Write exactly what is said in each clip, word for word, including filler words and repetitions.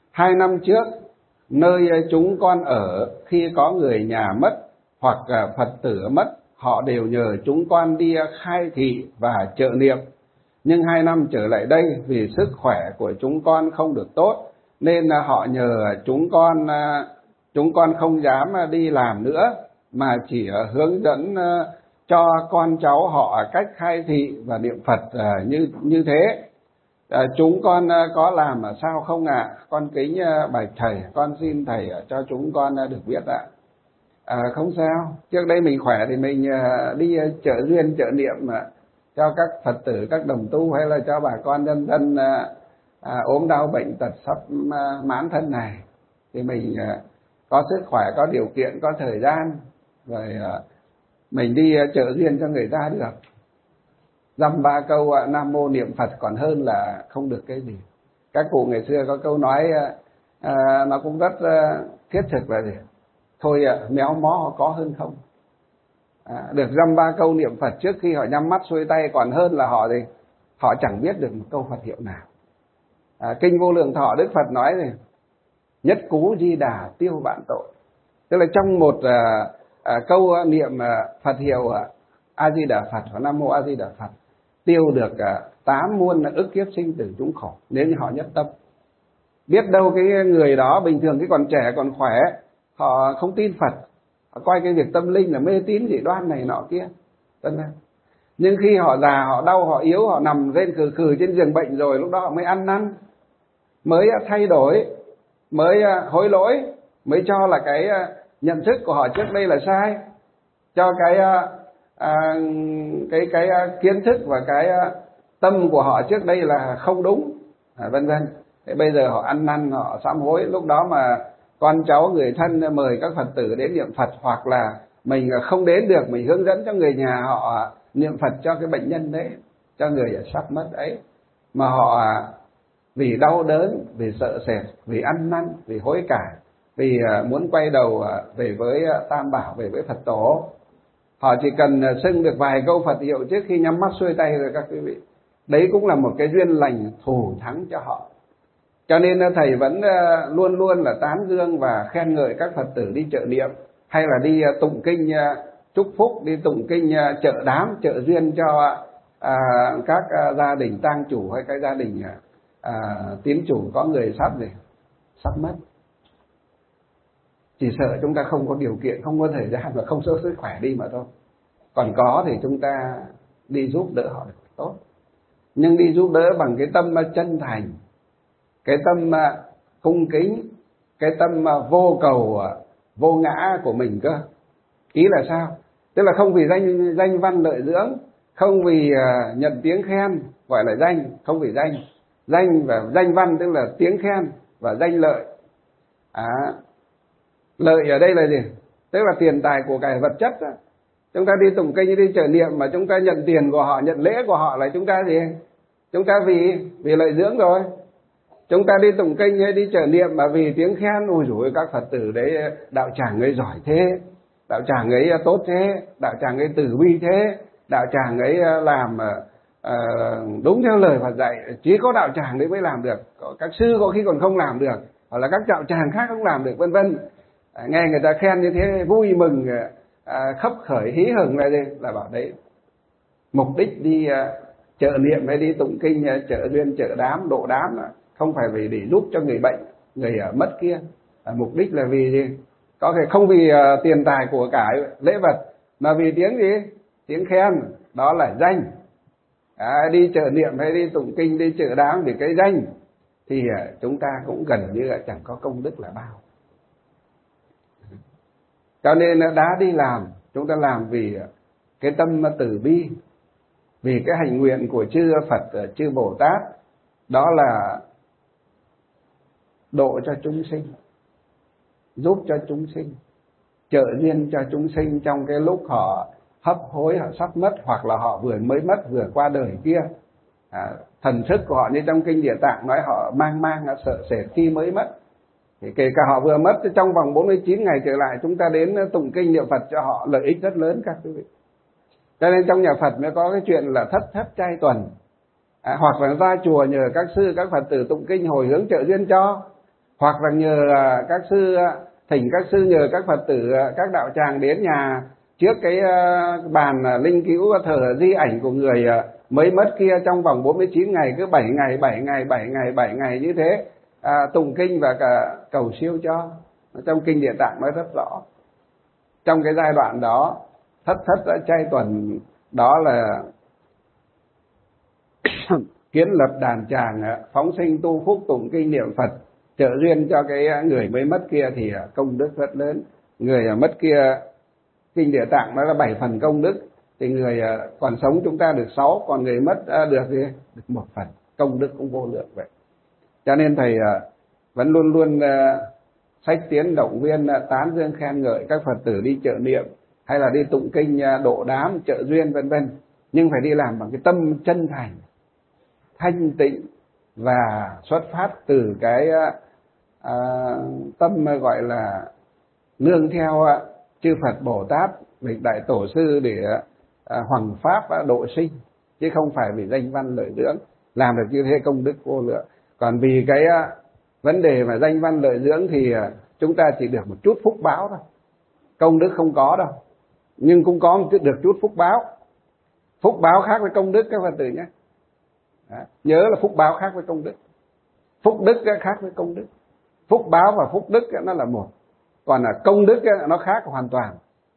Hai năm trước, nơi chúng con ở khi có người nhà mất hoặc Phật tử mất, họ đều nhờ chúng con đi khai thị và trợ niệm. Nhưng hai năm trở lại đây, vì sức khỏe của chúng con không được tốt, nên họ nhờ chúng con, chúng con không dám đi làm nữa, mà chỉ hướng dẫn cho con cháu họ cách khai thị và niệm Phật như như thế. À, chúng con có làm mà sao không ạ? À? Con kính bạch thầy, con xin thầy cho chúng con được biết ạ. À, không sao, trước đây mình khỏe thì mình đi trợ duyên trợ niệm mà cho các Phật tử, các đồng tu hay là cho bà con nhân dân à, ốm đau bệnh tật sắp mãn thân này, thì mình có sức khỏe, có điều kiện, có thời gian rồi mình đi trợ duyên cho người ta được. Dăm ba câu Nam Mô niệm Phật còn hơn là không được cái gì. Các cụ ngày xưa có câu nói à, nó cũng rất à, thiết thực là gì? Thôi à, méo mó có hơn không. À, được dăm ba câu niệm Phật trước khi họ nhắm mắt xuôi tay còn hơn là họ gì? Họ chẳng biết được một câu Phật hiệu nào. À, Kinh Vô Lượng Thọ Đức Phật nói gì? Nhất cú Di Đà tiêu vạn tội. Tức là trong một à, à, câu niệm à, Phật hiệu à, A Di Đà Phật và Nam Mô A Di Đà Phật tiêu được tám muôn ức kiếp sinh tử chúng khổ, nếu như họ nhất tâm. Biết đâu cái người đó bình thường cái còn trẻ còn khỏe, họ không tin Phật, họ coi cái việc tâm linh là mê tín dị đoan này nọ kia, vân vân. Nhưng khi họ già, họ đau, họ yếu, họ nằm lên khừ khừ trên giường bệnh rồi, lúc đó họ mới ăn năn, mới thay đổi, mới hối lỗi, mới cho là cái nhận thức của họ trước đây là sai, cho cái À, cái cái kiến thức và cái tâm của họ trước đây là không đúng, à, vân vân. Thế bây giờ họ ăn năn, họ sám hối, lúc đó mà con cháu người thân mời các Phật tử đến niệm Phật, hoặc là mình không đến được, mình hướng dẫn cho người nhà họ niệm Phật cho cái bệnh nhân đấy, cho người sắp mất ấy, mà họ vì đau đớn, vì sợ sệt, vì ăn năn, vì hối cải, vì muốn quay đầu về với Tam Bảo, về với Phật Tổ, họ chỉ cần xưng được vài câu Phật hiệu trước khi nhắm mắt xuôi tay rồi các quý vị. Đấy cũng là một cái duyên lành thù thắng cho họ. Cho nên thầy vẫn luôn luôn là tán dương và khen ngợi các Phật tử đi trợ niệm, hay là đi tụng kinh chúc phúc, đi tụng kinh trợ đám, trợ duyên cho à, các gia đình tang chủ hay các gia đình à, tín chủ có người sắp gì sắp mất. Chỉ sợ chúng ta không có điều kiện, không có thời gian và không có sức khỏe đi mà thôi. Còn có thì chúng ta đi giúp đỡ họ được tốt. Nhưng đi giúp đỡ bằng cái tâm chân thành, cái tâm cung kính, cái tâm vô cầu, vô ngã của mình cơ. Ý là sao? Tức là không vì danh danh văn lợi dưỡng, không vì nhận tiếng khen gọi là danh, không vì danh. Danh và danh văn tức là tiếng khen và danh lợi. À, lợi ở đây là gì? Tức là tiền tài của cải vật chất đó. Chúng ta đi tụng kinh, đi trợ niệm mà chúng ta nhận tiền của họ, nhận lễ của họ là chúng ta gì? Chúng ta vì vì lợi dưỡng rồi. Chúng ta đi tụng kinh hay đi trợ niệm mà vì tiếng khen, ôi dồi ôi, các Phật tử đấy đạo tràng ấy giỏi thế, đạo tràng ấy tốt thế, đạo tràng ấy từ bi thế, đạo tràng ấy làm uh, đúng theo lời Phật dạy, chỉ có đạo tràng đấy mới làm được. Các sư có khi còn không làm được, hoặc là các đạo tràng khác không làm được, vân vân. À, nghe người ta khen như thế vui mừng, à, khấp khởi hí hửng là gì? Là bảo đấy mục đích đi à, trợ niệm hay đi tụng kinh, à, trợ duyên, trợ đám, độ đám là không phải vì để giúp cho người bệnh, người à, mất kia. À, mục đích là vì gì? Có thể không vì à, tiền tài của cải lễ vật, mà vì tiếng gì? Tiếng khen, đó là danh. À, đi trợ niệm hay đi tụng kinh, đi trợ đám vì cái danh thì à, chúng ta cũng gần như là chẳng có công đức là bao. Cho nên đã đi làm, chúng ta làm vì cái tâm từ bi, vì cái hành nguyện của chư Phật, chư Bồ Tát, đó là độ cho chúng sinh, giúp cho chúng sinh, trợ duyên cho chúng sinh trong cái lúc họ hấp hối, họ sắp mất, hoặc là họ vừa mới mất, vừa qua đời kia. À, thần thức của họ như trong kinh Địa Tạng nói họ mang mang, sợ sệt khi mới mất. Thì kể cả họ vừa mất, trong vòng bốn mươi chín ngày trở lại, chúng ta đến tụng kinh niệm Phật cho họ lợi ích rất lớn các quý vị. Cho nên trong nhà Phật mới có cái chuyện là thất thất trai tuần, à, hoặc là ra chùa nhờ các sư, các Phật tử tụng kinh hồi hướng trợ duyên cho, hoặc là nhờ các sư, thỉnh các sư nhờ các Phật tử, các đạo tràng đến nhà trước cái bàn linh cữu thờ di ảnh của người mới mất kia trong vòng bốn mươi chín ngày, cứ bảy ngày, bảy ngày, bảy ngày, bảy ngày như thế, à, tụng kinh và cả cầu siêu cho. Trong kinh Địa Tạng nói rất rõ. Trong cái giai đoạn đó, thất thất đã chay tuần, đó là kiến lập đàn tràng, phóng sinh tu phúc, tụng kinh niệm Phật, trợ duyên cho cái người mới mất kia thì công đức rất lớn. Người mất kia, kinh Địa Tạng nói là bảy phần công đức, thì người còn sống chúng ta được sáu, còn người mất được gì? Được một phần, công đức cũng vô lượng vậy. Cho nên thầy vẫn luôn luôn sách tiến động viên, tán dương khen ngợi các Phật tử đi trợ niệm hay là đi tụng kinh độ đám, trợ duyên vân vân, nhưng phải đi làm bằng cái tâm chân thành, thanh tịnh và xuất phát từ cái à, tâm gọi là nương theo chư Phật Bồ Tát, vị đại tổ sư để à, hoằng pháp độ sinh, chứ không phải vì danh văn lợi dưỡng. Làm được như thế công đức vô lượng. Còn vì cái à, vấn đề mà danh văn lợi dưỡng thì à, chúng ta chỉ được một chút phúc báo thôi, công đức không có đâu, nhưng cũng có một chút, được chút phúc báo. Phúc báo khác với công đức các Phật tử nhé. Đó. Nhớ là phúc báo khác với công đức, phúc đức khác với công đức. Phúc báo và phúc đức nó là một, còn là công đức nó khác hoàn toàn.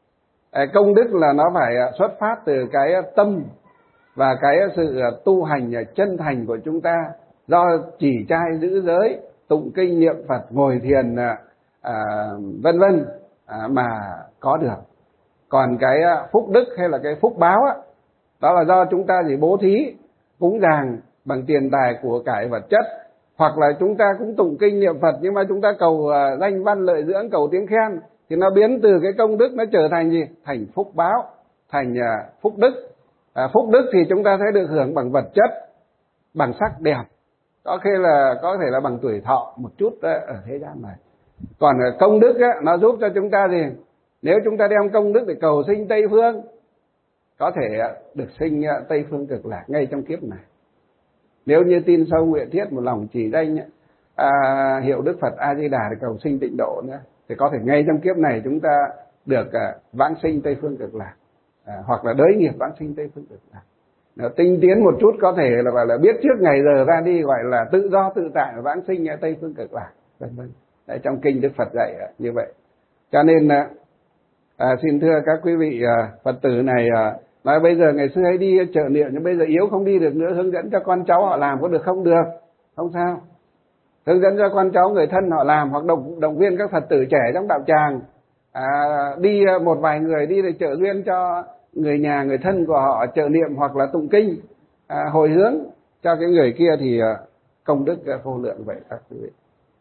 Công đức là nó phải xuất phát từ cái tâm và cái sự tu hành chân thành của chúng ta, do chỉ trai giữ giới, tụng kinh niệm Phật, ngồi thiền à, vân vân à, mà có được. Còn cái phúc đức hay là cái phúc báo á, đó là do chúng ta chỉ bố thí cúng dường bằng tiền tài của cải vật chất, hoặc là chúng ta cũng tụng kinh niệm Phật nhưng mà chúng ta cầu danh văn lợi dưỡng, cầu tiếng khen, thì nó biến từ cái công đức nó trở thành gì? Thành phúc báo, thành phúc đức. À, phúc đức thì chúng ta sẽ được hưởng bằng vật chất, bằng sắc đẹp, có khi là có thể là bằng tuổi thọ một chút ở thế gian này. Còn công đức á, nó giúp cho chúng ta gì? Nếu chúng ta đem công đức để cầu sinh Tây Phương, có thể được sinh Tây Phương Cực Lạc ngay trong kiếp này. Nếu như tin sâu nguyện thiết, một lòng chỉ danh à, hiệu Đức Phật A Di Đà để cầu sinh tịnh độ nữa, thì có thể ngay trong kiếp này chúng ta được à, vãng sinh Tây Phương Cực Lạc, à, hoặc là đới nghiệp vãng sinh Tây Phương Cực Lạc. Nếu tinh tiến một chút có thể là gọi là biết trước ngày giờ ra đi, gọi là tự do tự tại vãng sinh ở Tây Phương Cực Lạc, vân vân. Đấy, trong kinh Đức Phật dạy như vậy. Cho nên à, xin thưa các quý vị à, Phật tử này, à, nói bây giờ ngày xưa hay đi trợ niệm nhưng bây giờ yếu không đi được nữa, hướng dẫn cho con cháu họ làm có được không? Được, không sao. Hướng dẫn cho con cháu người thân họ làm, hoặc động, động viên các Phật tử trẻ trong đạo tràng à, đi một vài người đi để trợ duyên cho người nhà người thân của họ trợ niệm hoặc là tụng kinh à, hồi hướng cho cái người kia, thì công đức vô lượng vậy các quý vị.